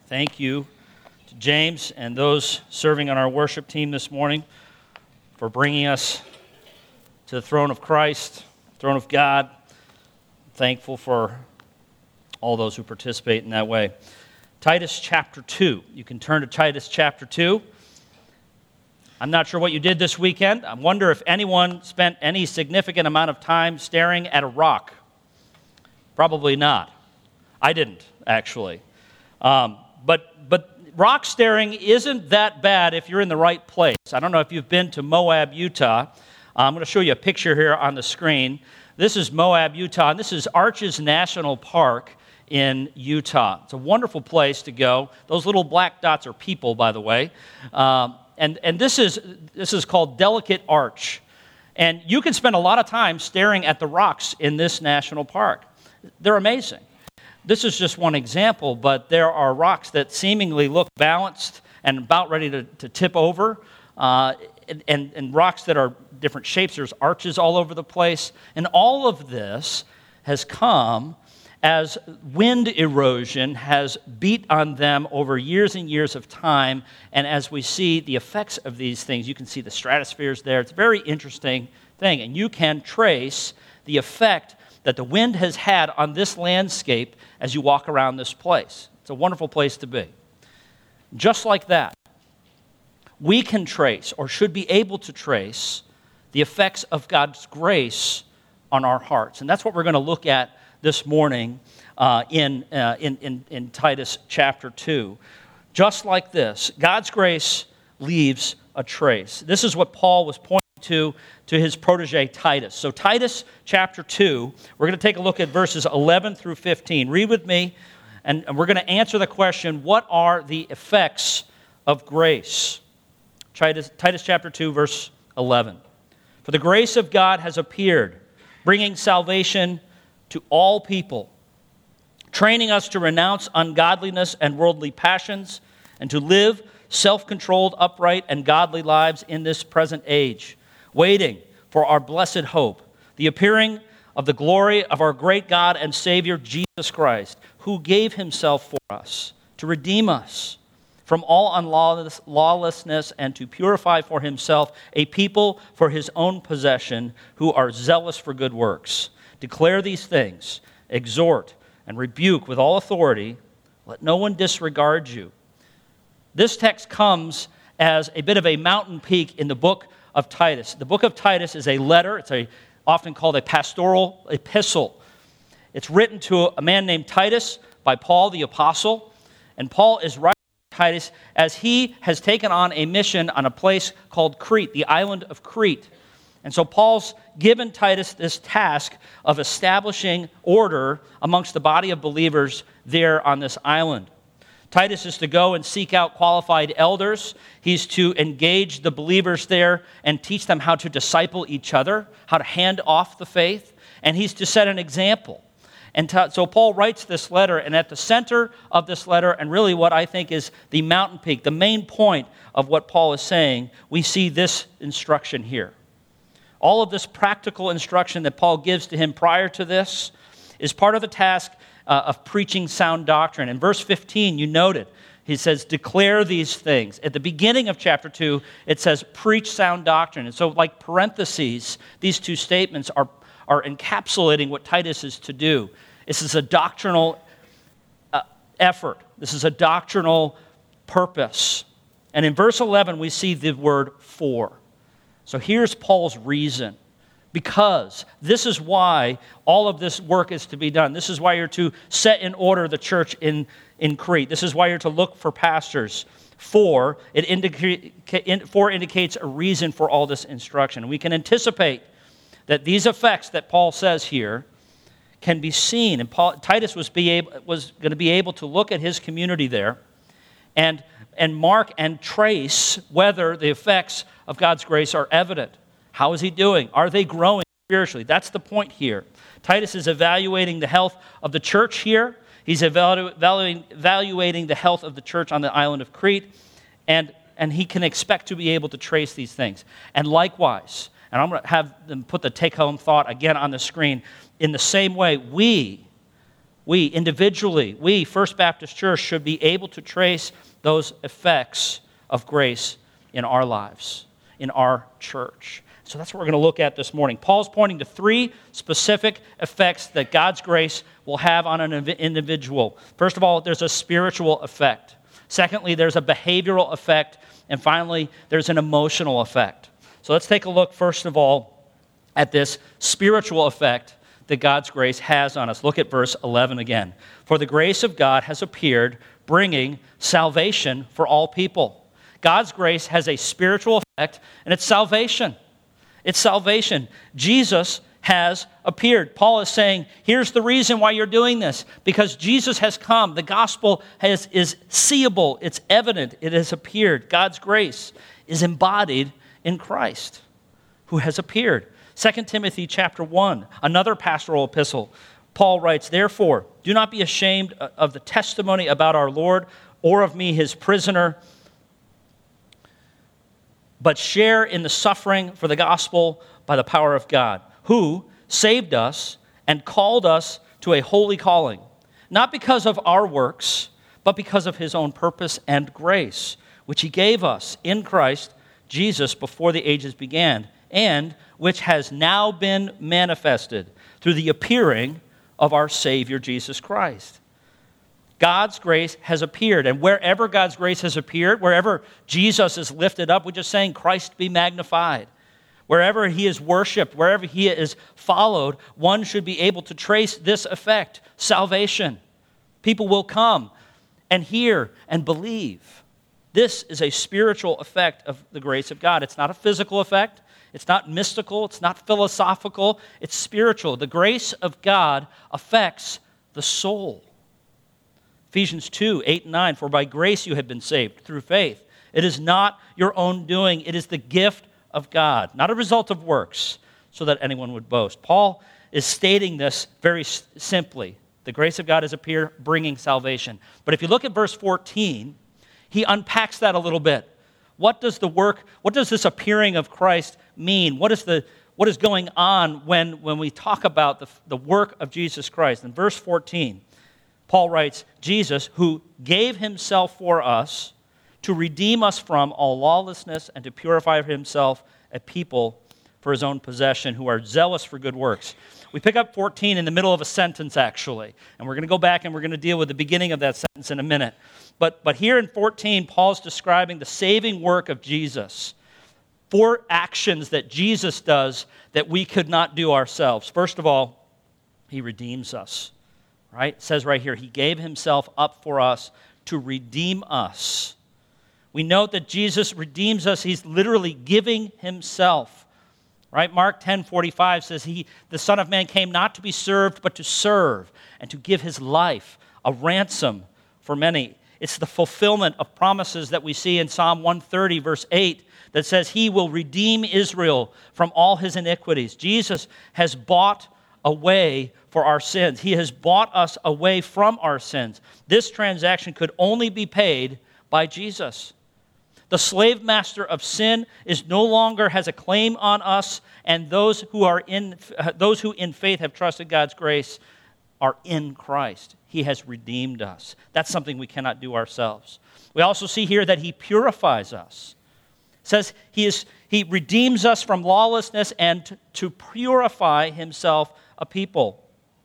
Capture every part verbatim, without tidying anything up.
Thank you to James and those serving on our worship team this morning for bringing us to the throne of Christ, throne of God. I'm thankful for all those who participate in that way. Titus chapter two. You can turn to Titus chapter two. I'm not sure what you did this weekend. I wonder if anyone spent any significant amount of time staring at a rock. Probably not. I didn't, actually. Um, but but rock staring isn't that bad if you're in the right place. I don't know if you've been to Moab, Utah. Uh, I'm going to show you a picture here on the screen. This is Moab, Utah, and this is Arches National Park in Utah. It's a wonderful place to go. Those little black dots are people, by the way. Um, and and this is this is called Delicate Arch. And you can spend a lot of time staring at the rocks in this national park. They're amazing. This is just one example, but there are rocks that seemingly look balanced and about ready to, to tip over, uh, and, and rocks that are different shapes. There's arches all over the place. And all of this has come as wind erosion has beat on them over years and years of time. And as we see the effects of these things, you can see the stratospheres there. It's a very interesting thing. And you can trace the effect that the wind has had on this landscape as you walk around this place. It's a wonderful place to be. Just like that, we can trace, or should be able to trace, the effects of God's grace on our hearts. And that's what we're going to look at this morning uh, in, uh, in, in, in Titus chapter two. Just like this, God's grace leaves a trace. This is what Paul was pointing to to his protege Titus. So Titus chapter two, we're going to take a look at verses eleven through fifteen. Read with me, and, and we're going to answer the question, what are the effects of grace? Titus, Titus chapter two, verse eleven. For the grace of God has appeared, bringing salvation to all people, training us to renounce ungodliness and worldly passions, and to live self-controlled, upright, and godly lives in this present age, waiting for our blessed hope, the appearing of the glory of our great God and Savior, Jesus Christ, who gave himself for us to redeem us from all unlawlessness and to purify for himself a people for his own possession who are zealous for good works. Declare these things, exhort, and rebuke with all authority. Let no one disregard you. This text comes as a bit of a mountain peak in the book of Titus. The book of Titus is a letter. It's a often called a pastoral epistle. It's written to a man named Titus by Paul the apostle, and Paul is writing to Titus as he has taken on a mission on a place called Crete, the island of Crete. And so Paul's given Titus this task of establishing order amongst the body of believers there on this island. Titus is to go and seek out qualified elders. He's to engage the believers there and teach them how to disciple each other, how to hand off the faith, and he's to set an example. And to, so Paul writes this letter, and at the center of this letter, and really what I think is the mountain peak, the main point of what Paul is saying, we see this instruction here. All of this practical instruction that Paul gives to him prior to this is part of the task Uh, of preaching sound doctrine. In verse fifteen, you noted, he says, declare these things. At the beginning of chapter two, it says, preach sound doctrine. And so, like parentheses, these two statements are, are encapsulating what Titus is to do. This is a doctrinal uh, effort. This is a doctrinal purpose. And in verse eleven, we see the word for. So here's Paul's reason. Because this is why all of this work is to be done. This is why you're to set in order the church in, in Crete. This is why you're to look for pastors. For, it indica- for indicates a reason for all this instruction. We can anticipate that these effects that Paul says here can be seen. And Paul, Titus was, be able, was going to be able to look at his community there and, and mark and trace whether the effects of God's grace are evident. How is he doing? Are they growing spiritually? That's the point here. Titus is evaluating the health of the church here. He's evalu- evaluating, evaluating the health of the church on the island of Crete, and, and he can expect to be able to trace these things. And likewise, and I'm going to have them put the take-home thought again on the screen, in the same way, we We, individually, we, First Baptist Church, should be able to trace those effects of grace in our lives, in our church. So that's what we're going to look at this morning. Paul's pointing to three specific effects that God's grace will have on an individual. First of all, there's a spiritual effect. Secondly, there's a behavioral effect. And finally, there's an emotional effect. So let's take a look, first of all, at this spiritual effect that God's grace has on us. Look at verse eleven again. For the grace of God has appeared, bringing salvation for all people. God's grace has a spiritual effect, and it's salvation. It's salvation. Jesus has appeared. Paul is saying, here's the reason why you're doing this. Because Jesus has come. The gospel has, is seeable. It's evident. It has appeared. God's grace is embodied in Christ, who has appeared. Second Timothy chapter one, another pastoral epistle. Paul writes, therefore, do not be ashamed of the testimony about our Lord or of me, his prisoner, but share in the suffering for the gospel by the power of God, who saved us and called us to a holy calling, not because of our works, but because of his own purpose and grace, which he gave us in Christ Jesus before the ages began, and which has now been manifested through the appearing of our Savior Jesus Christ. God's grace has appeared, and wherever God's grace has appeared, wherever Jesus is lifted up, we're just saying, Christ be magnified. Wherever he is worshiped, wherever he is followed, one should be able to trace this effect, salvation. People will come and hear and believe. This is a spiritual effect of the grace of God. It's not a physical effect. It's not mystical. It's not philosophical. It's spiritual. The grace of God affects the soul. Ephesians two, eight and nine, for by grace you have been saved through faith. It is not your own doing. It is the gift of God, not a result of works, so that anyone would boast. Paul is stating this very simply. The grace of God has appeared, bringing salvation. But if you look at verse fourteen, he unpacks that a little bit. What does the work, what does this appearing of Christ mean? What is the what is going on when, when we talk about the, the work of Jesus Christ? In verse fourteen, Paul writes, Jesus, who gave himself for us to redeem us from all lawlessness and to purify for himself a people for his own possession who are zealous for good works. We pick up fourteen in the middle of a sentence, actually. And we're going to go back and we're going to deal with the beginning of that sentence in a minute. But, but here in fourteen, Paul's describing the saving work of Jesus. Four actions that Jesus does that we could not do ourselves. First of all, he redeems us. Right? It says right here, he gave himself up for us to redeem us. We note that Jesus redeems us. He's literally giving himself. Right? Mark ten forty-five says, he, the Son of Man came not to be served, but to serve and to give his life a ransom for many. It's the fulfillment of promises that we see in Psalm one thirty, verse eight, that says he will redeem Israel from all his iniquities. Jesus has bought away for our sins. He has bought us away from our sins. This transaction could only be paid by Jesus. The slave master of sin is no longer has a claim on us, and those who are in those who in faith have trusted God's grace are in Christ. He has redeemed us. That's something we cannot do ourselves. We also see here that he purifies us. It says he is he redeems us from lawlessness and to, to purify himself a people.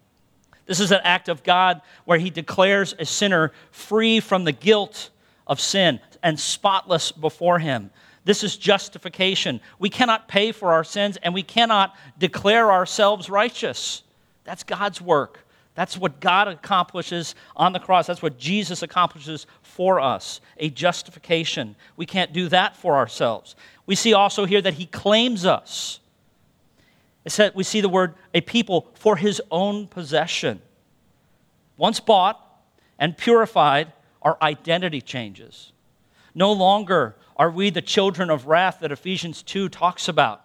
This is an act of God where he declares a sinner free from the guilt of sin and spotless before him. This is justification. We cannot pay for our sins, and we cannot declare ourselves righteous. That's God's work. That's what God accomplishes on the cross. That's what Jesus accomplishes for us, a justification. We can't do that for ourselves. We see also here that he claims us. It said, we see the word, a people for his own possession. Once bought and purified, our identity changes. No longer are we the children of wrath that Ephesians two talks about.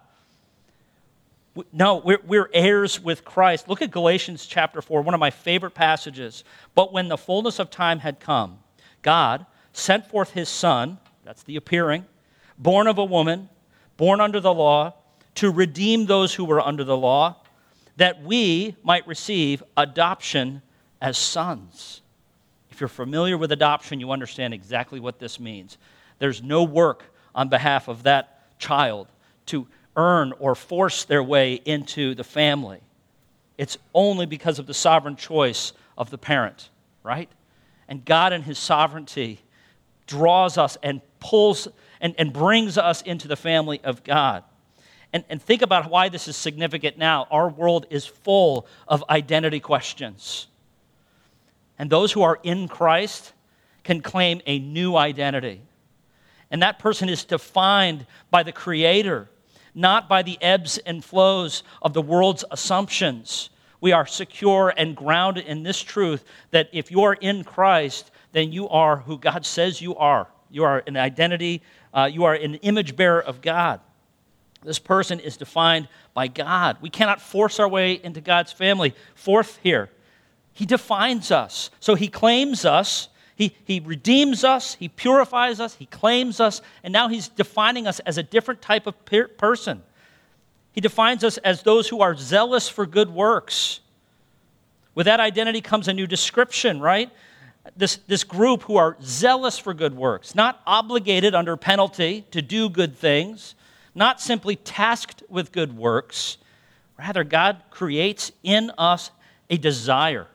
No, we're, we're heirs with Christ. Look at Galatians chapter four, one of my favorite passages. But when the fullness of time had come, God sent forth his Son, that's the appearing, born of a woman, born under the law, to redeem those who were under the law, that we might receive adoption as sons. If you're familiar with adoption, you understand exactly what this means. There's no work on behalf of that child to earn or force their way into the family. It's only because of the sovereign choice of the parent, right? And God in his sovereignty draws us and pulls and, and brings us into the family of God. And, and think about why this is significant now. Our world is full of identity questions. And those who are in Christ can claim a new identity. And that person is defined by the Creator, not by the ebbs and flows of the world's assumptions. We are secure and grounded in this truth that if you are in Christ, then you are who God says you are. You are an identity, uh, you are an image bearer of God. This person is defined by God. We cannot force our way into God's family. Fourth here, he defines us. So he claims us, he, he redeems us, he purifies us, he claims us, and now he's defining us as a different type of per- person. He defines us as those who are zealous for good works. With that identity comes a new description, right? This, this group who are zealous for good works, not obligated under penalty to do good things, not simply tasked with good works. Rather, God creates in us a desire,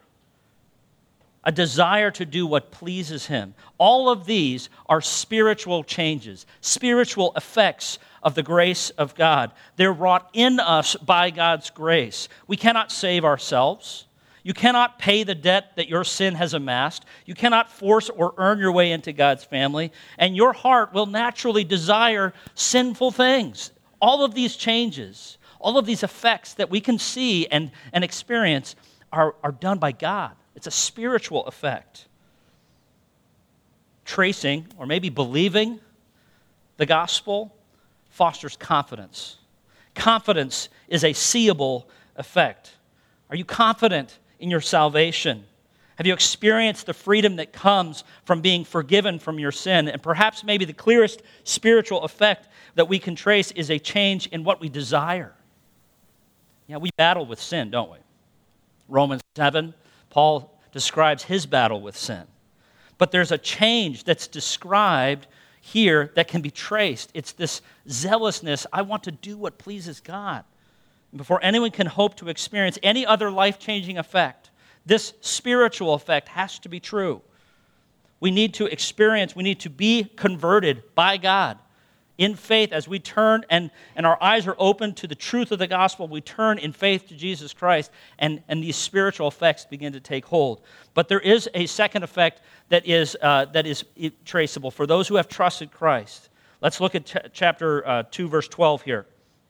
a desire to do what pleases him. All of these are spiritual changes, spiritual effects of the grace of God. They're wrought in us by God's grace. We cannot save ourselves. You cannot pay the debt that your sin has amassed. You cannot force or earn your way into God's family. And your heart will naturally desire sinful things. All of these changes, all of these effects that we can see and, and experience are, are done by God. It's a spiritual effect. Tracing, or maybe believing, the gospel fosters confidence. Confidence is a seeable effect. Are you confident in your salvation? Have you experienced the freedom that comes from being forgiven from your sin? And perhaps maybe the clearest spiritual effect that we can trace is a change in what we desire. Yeah, we battle with sin, don't we? Romans seven, Paul describes his battle with sin. But there's a change that's described here that can be traced. It's this zealousness. I want to do what pleases God. And before anyone can hope to experience any other life-changing effect, this spiritual effect has to be true. We need to experience, we need to be converted by God in faith as we turn and, and our eyes are open to the truth of the gospel. We turn in faith to Jesus Christ, and, and these spiritual effects begin to take hold. But there is a second effect that is, uh, that is traceable for those who have trusted Christ. Let's look at ch- chapter uh, two, verse twelve here.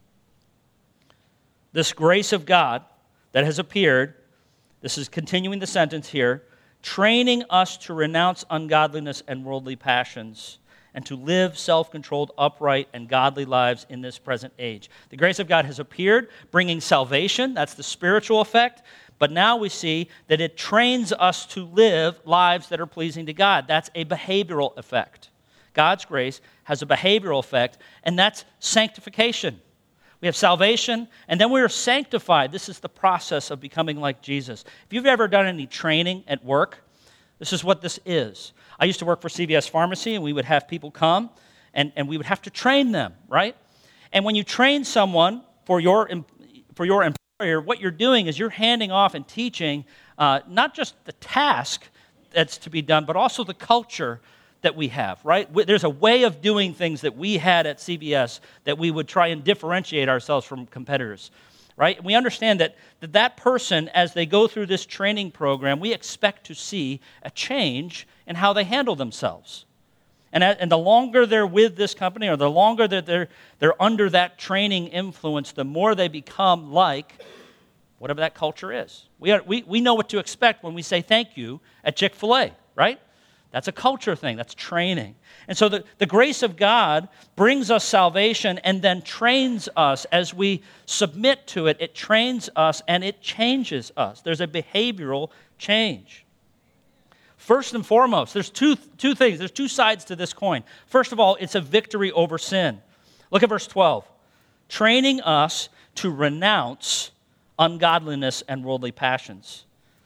This grace of God that has appeared, this is continuing the sentence here, training us to renounce ungodliness and worldly passions and to live self-controlled, upright, and godly lives in this present age. The grace of God has appeared, bringing salvation. That's the spiritual effect. But now we see that it trains us to live lives that are pleasing to God. That's a behavioral effect. God's grace has a behavioral effect, and that's sanctification. We have salvation, and then we are sanctified. This is the process of becoming like Jesus. If you've ever done any training at work, this is what this is. I used to work for C V S Pharmacy, and we would have people come, and, and we would have to train them, right? And when you train someone for your, for your employer, what you're doing is you're handing off and teaching uh, not just the task that's to be done, but also the culture that we have, right? There's a way of doing things that we had at C V S that we would try and differentiate ourselves from competitors, right? And we understand that, that that person, as they go through this training program, we expect to see a change in how they handle themselves. And, and the longer they're with this company, or the longer that they're, they're under that training influence, the more they become like whatever that culture is. We, are, we, we know what to expect when we say thank you at Chick-fil-A, right? That's a culture thing. That's training. And so the, the grace of God brings us salvation and then trains us as we submit to it. It trains us and it changes us. There's a behavioral change. First and foremost, there's two, two things. There's two sides to this coin. First of all, it's a victory over sin. Look at verse twelve. Training us to renounce ungodliness and worldly passions.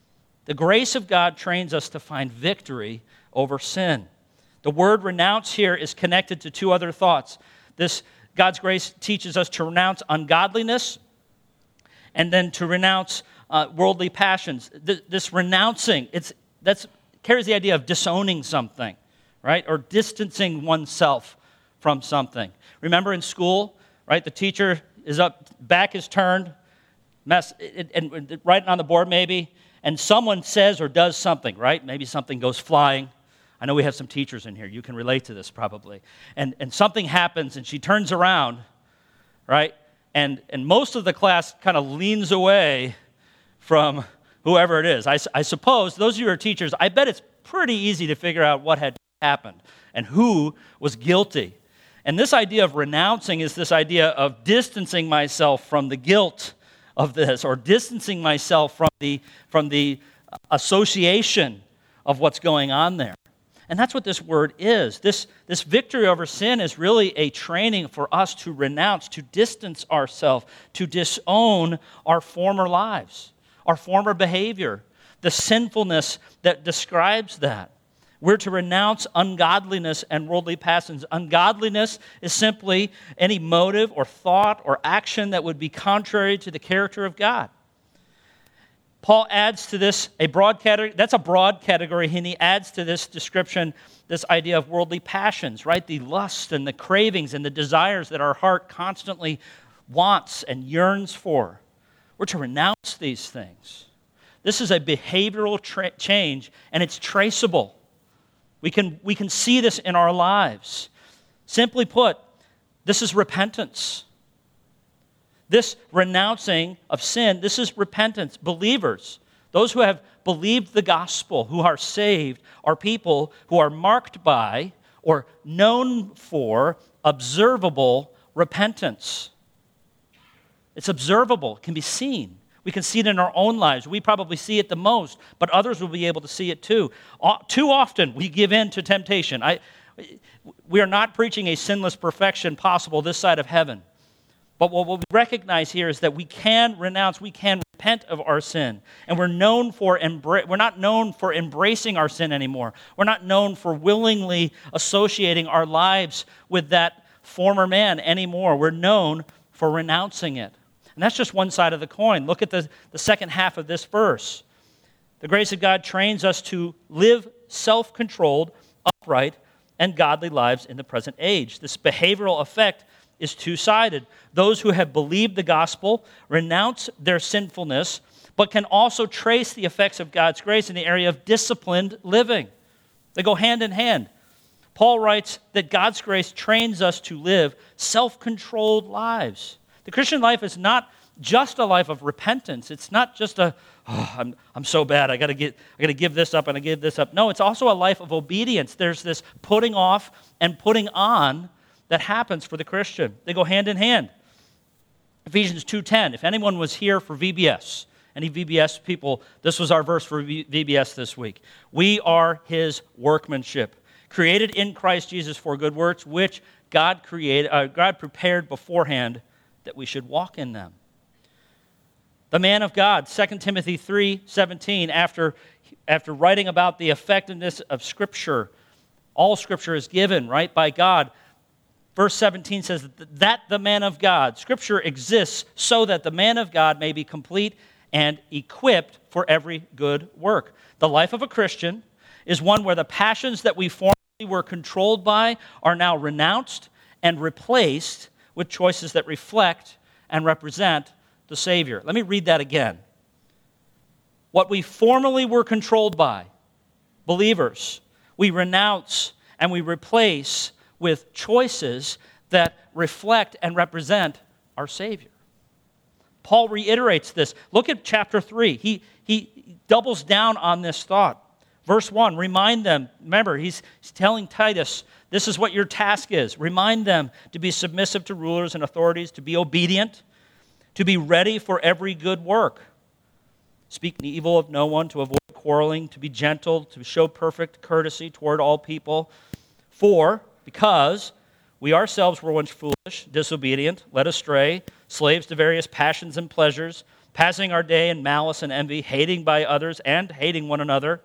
The grace of God trains us to find victory over sin. The word renounce here is connected to two other thoughts. This God's grace teaches us to renounce ungodliness and then to renounce uh, worldly passions. Th- this renouncing, it's that's carries the idea of disowning something, right? Or distancing oneself from something. Remember in school, right? The teacher is up, back is turned, mess, and, and writing on the board maybe, and someone says or does something, right? Maybe something goes flying. I know we have some teachers in here. You can relate to this probably. And and something happens, and she turns around, right? And and most of the class kind of leans away from whoever it is. I, I suppose, those of you who are teachers, I bet it's pretty easy to figure out what had happened and who was guilty. And this idea of renouncing is this idea of distancing myself from the guilt of this, or distancing myself from the, from the association of what's going on there. And that's what this word is. This, this victory over sin is really a training for us to renounce, to distance ourselves, to disown our former lives, our former behavior, the sinfulness that describes that. We're to renounce ungodliness and worldly passions. Ungodliness is simply any motive or thought or action that would be contrary to the character of God. Paul adds to this a broad category. That's a broad category, and he adds to this description this idea of worldly passions, right? The lust and the cravings and the desires that our heart constantly wants and yearns for. We're to renounce these things. This is a behavioral tra- change, and it's traceable. We can, we can see this in our lives. Simply put, this is repentance. This renouncing of sin, this is repentance. Believers, those who have believed the gospel, who are saved, are people who are marked by or known for observable repentance. It's observable, it can be seen. We can see it in our own lives. We probably see it the most, but others will be able to see it too. Too often we give in to temptation. I, we are not preaching a sinless perfection possible this side of heaven. But what we recognize here is that we can renounce, we can repent of our sin. And we're known for embra- we're not known for embracing our sin anymore. We're not known for willingly associating our lives with that former man anymore. We're known for renouncing it. And that's just one side of the coin. Look at the, the second half of this verse. The grace of God trains us to live self-controlled, upright, and godly lives in the present age. This behavioral effect is two-sided. Those who have believed the gospel renounce their sinfulness, but can also trace the effects of God's grace in the area of disciplined living. They go hand in hand. Paul writes that God's grace trains us to live self-controlled lives. The Christian life is not just a life of repentance. It's not just a, oh, I'm I'm so bad, I gotta get I gotta give this up and I give this up. No, it's also a life of obedience. There's this putting off and putting on that happens for the Christian. They go hand in hand. Ephesians two ten, if anyone was here for V B S, any V B S people, this was our verse for V B S this week. We are his workmanship, created in Christ Jesus for good works, which God created, uh, God prepared beforehand that we should walk in them. The man of God, Second Timothy three seventeen, after, after writing about the effectiveness of Scripture, all Scripture is given, right, by God. Verse seventeen says that the man of God, Scripture exists so that the man of God may be complete and equipped for every good work. The life of a Christian is one where the passions that we formerly were controlled by are now renounced and replaced with choices that reflect and represent the Savior. Let me read that again. What we formerly were controlled by, believers, we renounce and we replace with choices that reflect and represent our Savior. Paul reiterates this. Look at chapter three. He, he doubles down on this thought. Verse one, remind them. Remember, he's, he's telling Titus, this is what your task is. Remind them to be submissive to rulers and authorities, to be obedient, to be ready for every good work. Speak evil of no one, to avoid quarreling, to be gentle, to show perfect courtesy toward all people. For, because we ourselves were once foolish, disobedient, led astray, slaves to various passions and pleasures, passing our day in malice and envy, hating by others and hating one another.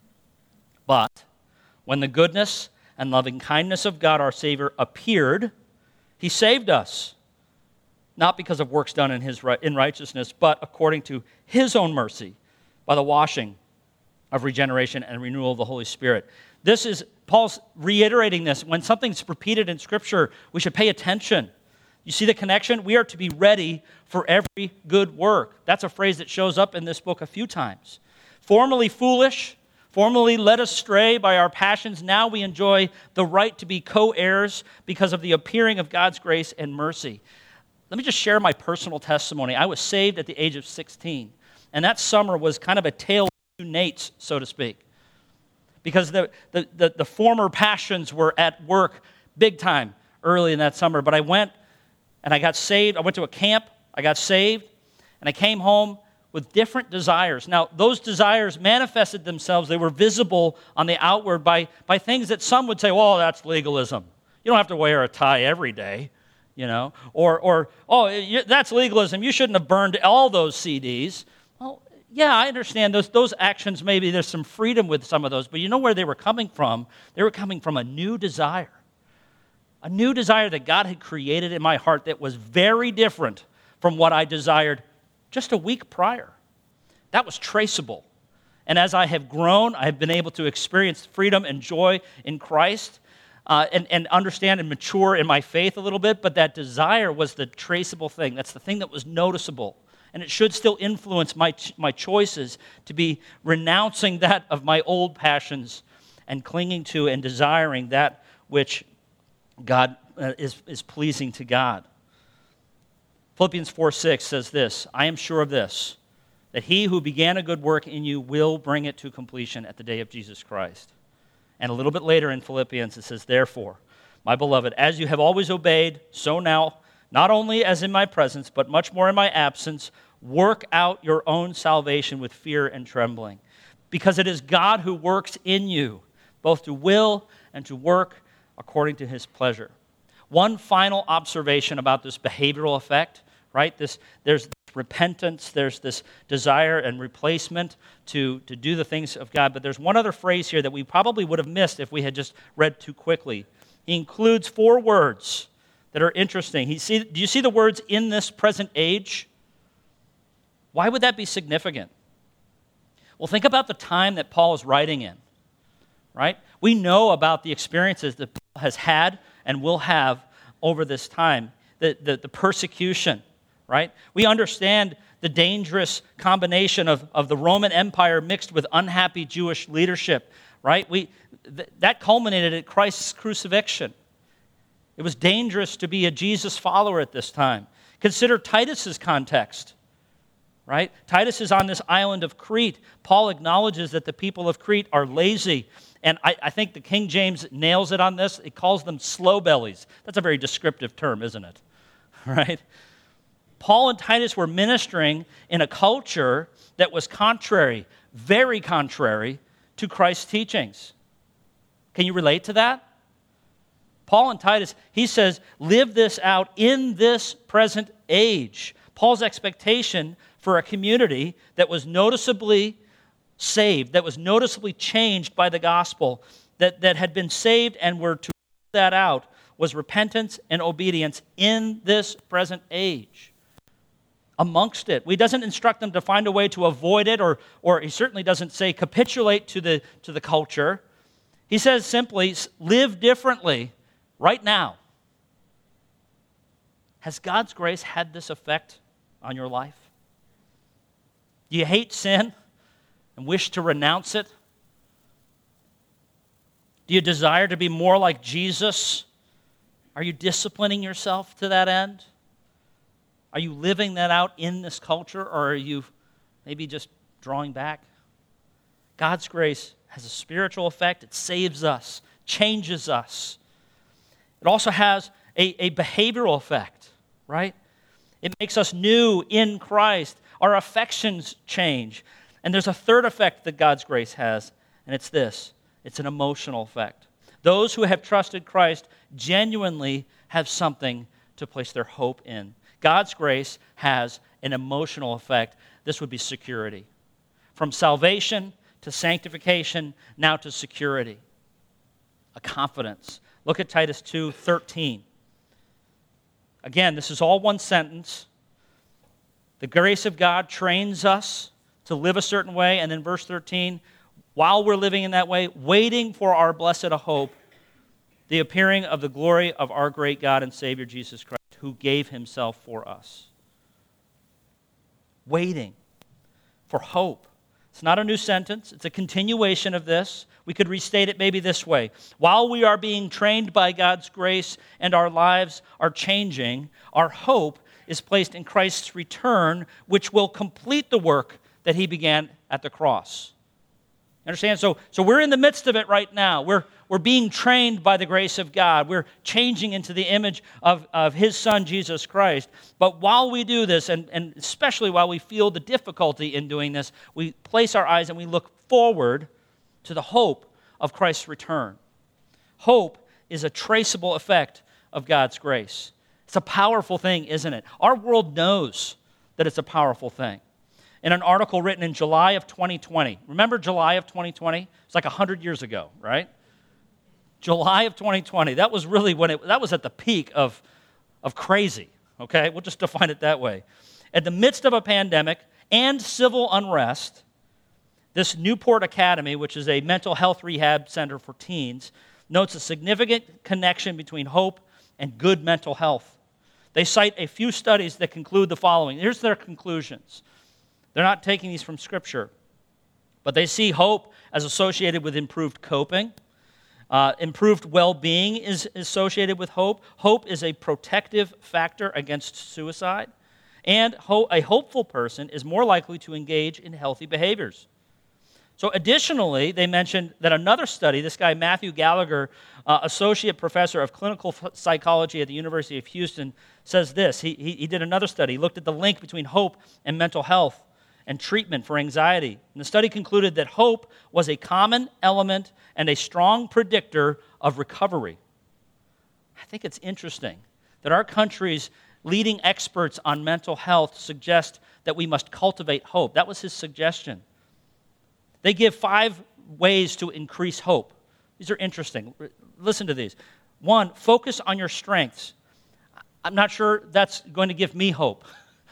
But when the goodness and loving kindness of God our Savior appeared, he saved us, not because of works done in his in righteousness, but according to his own mercy, by the washing of regeneration and renewal of the Holy Spirit. This is, Paul's reiterating this. When something's repeated in Scripture, we should pay attention. You see the connection? We are to be ready for every good work. That's a phrase that shows up in this book a few times. Formerly foolish, formerly led astray by our passions, now we enjoy the right to be co-heirs because of the appearing of God's grace and mercy. Let me just share my personal testimony. I was saved at the age of sixteen, and that summer was kind of a tale of two Nates, so to speak, because the, the, the, the former passions were at work big time early in that summer. But I went and I got saved. I went to a camp, I got saved, and I came home with different desires. Now, those desires manifested themselves. They were visible on the outward by, by things that some would say, well, that's legalism. You don't have to wear a tie every day, you know. Or, or oh, that's legalism. You shouldn't have burned all those C Ds. Well, yeah, I understand those, those actions, maybe there's some freedom with some of those, but you know where they were coming from? They were coming from a new desire. A new desire that God had created in my heart that was very different from what I desired just a week prior. That was traceable. And as I have grown, I have been able to experience freedom and joy in Christ uh, and, and understand and mature in my faith a little bit, but that desire was the traceable thing. That's the thing that was noticeable. And it should still influence my, my choices to be renouncing that of my old passions and clinging to and desiring that which God uh, is, is pleasing to God. Philippians four six says this, I am sure of this, that he who began a good work in you will bring it to completion at the day of Jesus Christ. And a little bit later in Philippians it says, therefore, my beloved, as you have always obeyed, so now, not only as in my presence, but much more in my absence, work out your own salvation with fear and trembling. Because it is God who works in you, both to will and to work according to his pleasure. One final observation about this behavioral effect, right? This, there's repentance, there's this desire and replacement to, to do the things of God, but there's one other phrase here that we probably would have missed if we had just read too quickly. He includes four words that are interesting. He see, do you see the words, in this present age? Why would that be significant? Well, think about the time that Paul is writing in, right? We know about the experiences that Paul has had and will have over this time, the, the, the persecution, right? We understand the dangerous combination of, of the Roman Empire mixed with unhappy Jewish leadership, right? We th- that culminated at Christ's crucifixion. It was dangerous to be a Jesus follower at this time. Consider Titus's context, right? Titus is on this island of Crete. Paul acknowledges that the people of Crete are lazy. And I, I think the King James nails it on this. It calls them slow bellies. That's a very descriptive term, isn't it? Right? Paul and Titus were ministering in a culture that was contrary, very contrary to Christ's teachings. Can you relate to that? Paul and Titus, he says, live this out in this present age. Paul's expectation for a community that was noticeably saved, that was noticeably changed by the gospel, that, that had been saved and were to live that out, was repentance and obedience in this present age. Amongst it. He doesn't instruct them to find a way to avoid it, or, or he certainly doesn't say capitulate to the, to the culture. He says simply, live differently right now. Has God's grace had this effect on your life? Do you hate sin and wish to renounce it? Do you desire to be more like Jesus? Are you disciplining yourself to that end? Are you living that out in this culture, or are you maybe just drawing back? God's grace has a spiritual effect. It saves us, changes us. It also has a, a behavioral effect, right? It makes us new in Christ. Our affections change. And there's a third effect that God's grace has, and it's this. It's an emotional effect. Those who have trusted Christ genuinely have something to place their hope in. God's grace has an emotional effect. This would be security. From salvation to sanctification, now to security. A confidence. Look at Titus two thirteen. Again, this is all one sentence. The grace of God trains us to live a certain way. And then verse thirteen, while we're living in that way, waiting for our blessed hope, the appearing of the glory of our great God and Savior Jesus Christ, who gave himself for us. Waiting for hope. It's not a new sentence. It's a continuation of this. We could restate it maybe this way. While we are being trained by God's grace and our lives are changing, our hope is placed in Christ's return, which will complete the work that he began at the cross. Understand? So, so we're in the midst of it right now. We're, we're being trained by the grace of God. We're changing into the image of, of his Son, Jesus Christ. But while we do this, and, and especially while we feel the difficulty in doing this, we place our eyes and we look forward to the hope of Christ's return. Hope is a traceable effect of God's grace. It's a powerful thing, isn't it? Our world knows that it's a powerful thing. In an article written in July of twenty twenty. Remember July of twenty twenty? It's like one hundred years ago, right? July of twenty twenty. That was really when it, that was at the peak of, of crazy, okay? We'll just define it that way. At the midst of a pandemic and civil unrest, this Newport Academy, which is a mental health rehab center for teens, notes a significant connection between hope and good mental health. They cite a few studies that conclude the following. Here's their conclusions. They're not taking these from Scripture, but they see hope as associated with improved coping. Uh, improved well-being is associated with hope. Hope is a protective factor against suicide. And ho- a hopeful person is more likely to engage in healthy behaviors. So additionally, they mentioned that another study, this guy Matthew Gallagher, uh, associate professor of clinical psychology at the University of Houston, says this. He, he, he did another study. He looked at the link between hope and mental health and treatment for anxiety. And the study concluded that hope was a common element and a strong predictor of recovery. I think it's interesting that our country's leading experts on mental health suggest that we must cultivate hope. That was his suggestion. They give five ways to increase hope. These are interesting. Listen to these. One, focus on your strengths. I'm not sure that's going to give me hope.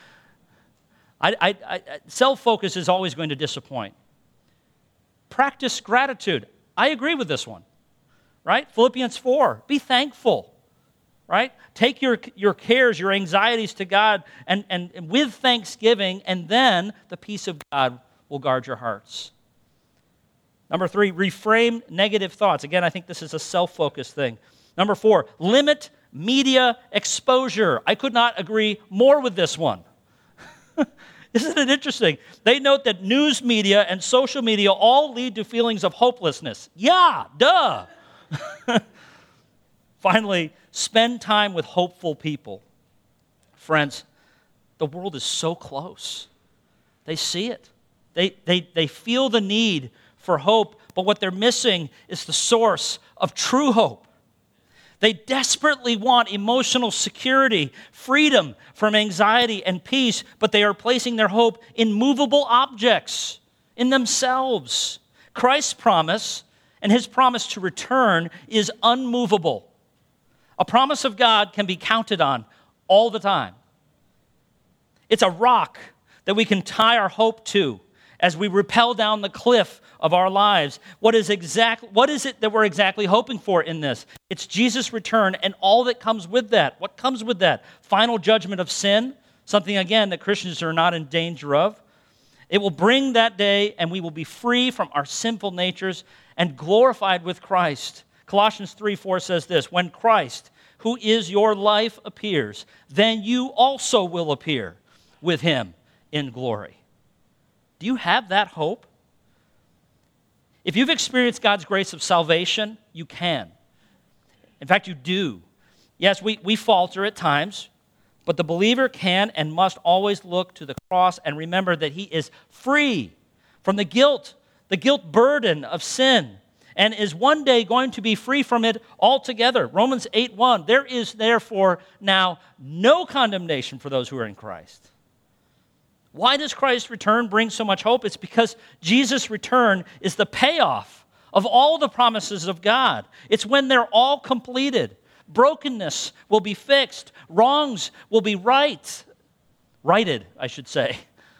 I, I, I, self-focus is always going to disappoint. Practice gratitude. I agree with this one, right? Philippians four, be thankful, right? Take your, your cares, your anxieties to God and, and, and with thanksgiving, and then the peace of God will guard your hearts. Number three, reframe negative thoughts. Again, I think this is a self-focused thing. Number four, limit media exposure. I could not agree more with this one. Isn't it interesting? They note that news media and social media all lead to feelings of hopelessness. Yeah, duh. Finally, spend time with hopeful people. Friends, the world is so close. They see it. They, they, they feel the need for hope, but what they're missing is the source of true hope. They desperately want emotional security, freedom from anxiety and peace, but they are placing their hope in movable objects, in themselves. Christ's promise and his promise to return is unmovable. A promise of God can be counted on all the time. It's a rock that we can tie our hope to as we rappel down the cliff of our lives. What is exact, what is it that we're exactly hoping for in this? It's Jesus' return and all that comes with that. What comes with that? Final judgment of sin, something, again, that Christians are not in danger of. It will bring that day, and we will be free from our sinful natures and glorified with Christ. Colossians three four says this, when Christ, who is your life, appears, then you also will appear with him in glory. Do you have that hope? If you've experienced God's grace of salvation, you can. In fact, you do. Yes, we, we falter at times, but the believer can and must always look to the cross and remember that he is free from the guilt, the guilt burden of sin, and is one day going to be free from it altogether. Romans eight one, there is therefore now no condemnation for those who are in Christ. Why does Christ's return bring so much hope? It's because Jesus' return is the payoff of all the promises of God. It's when they're all completed. Brokenness will be fixed. Wrongs will be right. Righted, I should say.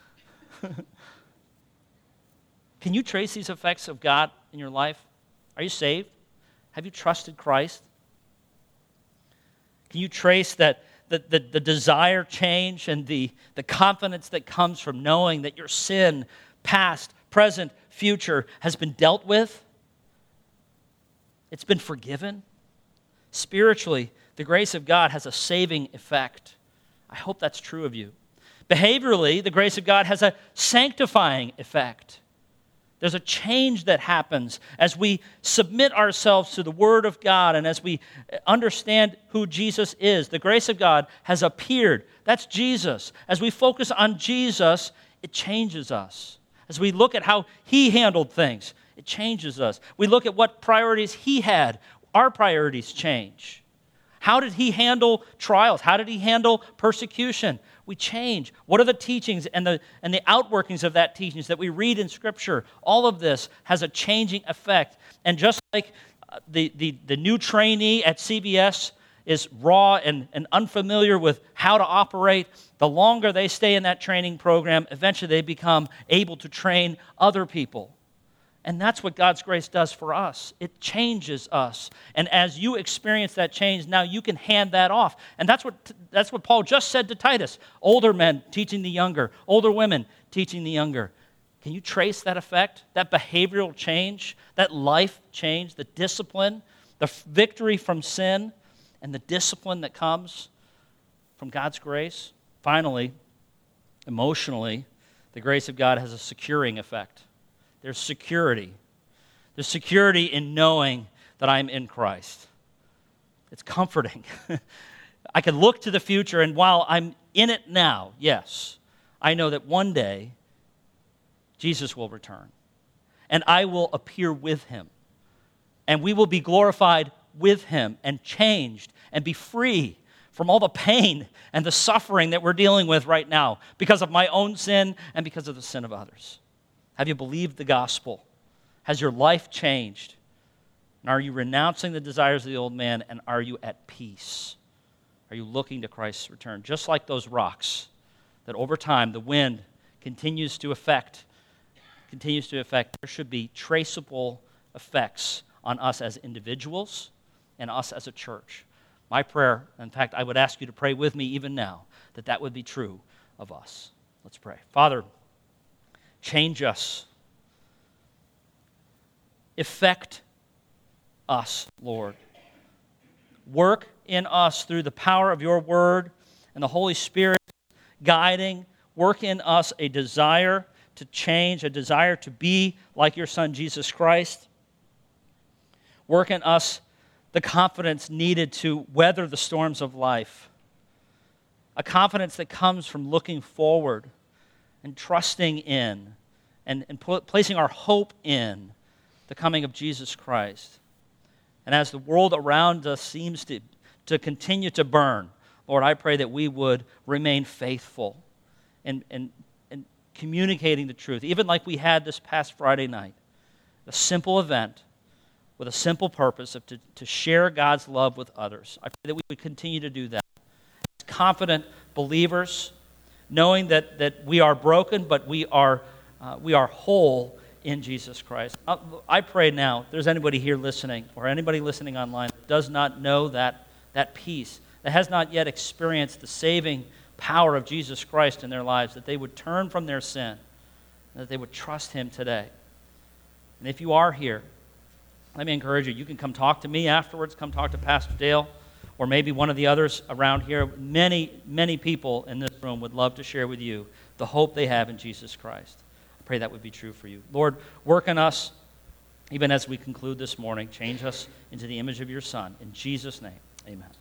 Can you trace these effects of God in your life? Are you saved? Have you trusted Christ? Can you trace that the, the, the desire change and the, the confidence that comes from knowing that your sin, past, present, future, has been dealt with? It's been forgiven? Spiritually, the grace of God has a saving effect. I hope that's true of you. Behaviorally, the grace of God has a sanctifying effect. There's a change that happens as we submit ourselves to the Word of God and as we understand who Jesus is. The grace of God has appeared. That's Jesus. As we focus on Jesus, it changes us. As we look at how He handled things, it changes us. We look at what priorities He had. Our priorities change. How did He handle trials? How did He handle persecution? We change. What are the teachings and the, and the outworkings of that teachings that we read in Scripture? All of this has a changing effect. And just like the, the, the new trainee at C B S is raw and, and unfamiliar with how to operate, the longer they stay in that training program, eventually they become able to train other people. And that's what God's grace does for us. It changes us. And as you experience that change, now you can hand that off. And that's what that's what Paul just said to Titus. Older men teaching the younger. Older women teaching the younger. Can you trace that effect? That behavioral change? That life change? The discipline? The victory from sin? And the discipline that comes from God's grace? Finally, emotionally, the grace of God has a securing effect. There's security. There's security in knowing that I'm in Christ. It's comforting. I can look to the future, and while I'm in it now, yes, I know that one day Jesus will return, and I will appear with Him, and we will be glorified with Him and changed and be free from all the pain and the suffering that we're dealing with right now because of my own sin and because of the sin of others. Have you believed the gospel? Has your life changed? And are you renouncing the desires of the old man, and are you at peace? Are you looking to Christ's return? Just like those rocks that over time the wind continues to affect, continues to affect, there should be traceable effects on us as individuals and us as a church. My prayer, in fact, I would ask you to pray with me even now, that that would be true of us. Let's pray. Father, change us. Effect us, Lord. Work in us through the power of your word and the Holy Spirit guiding. Work in us a desire to change, a desire to be like your Son, Jesus Christ. Work in us the confidence needed to weather the storms of life. A confidence that comes from looking forward and trusting in and, and put, placing our hope in the coming of Jesus Christ. And as the world around us seems to, to continue to burn, Lord, I pray that we would remain faithful in, in, in communicating the truth, even like we had this past Friday night. A simple event with a simple purpose of to, to share God's love with others. I pray that we would continue to do that. As confident believers, knowing that, that we are broken, but we are, uh, we are whole in Jesus Christ. I pray now, if there's anybody here listening, or anybody listening online that does not know that, that peace, that has not yet experienced the saving power of Jesus Christ in their lives, that they would turn from their sin, and that they would trust Him today. And if you are here, let me encourage you, you can come talk to me afterwards, come talk to Pastor Dale, or maybe one of the others around here. Many, many people in this room would love to share with you the hope they have in Jesus Christ. I pray that would be true for you. Lord, work in us, even as we conclude this morning. Change us into the image of your Son. In Jesus' name, amen.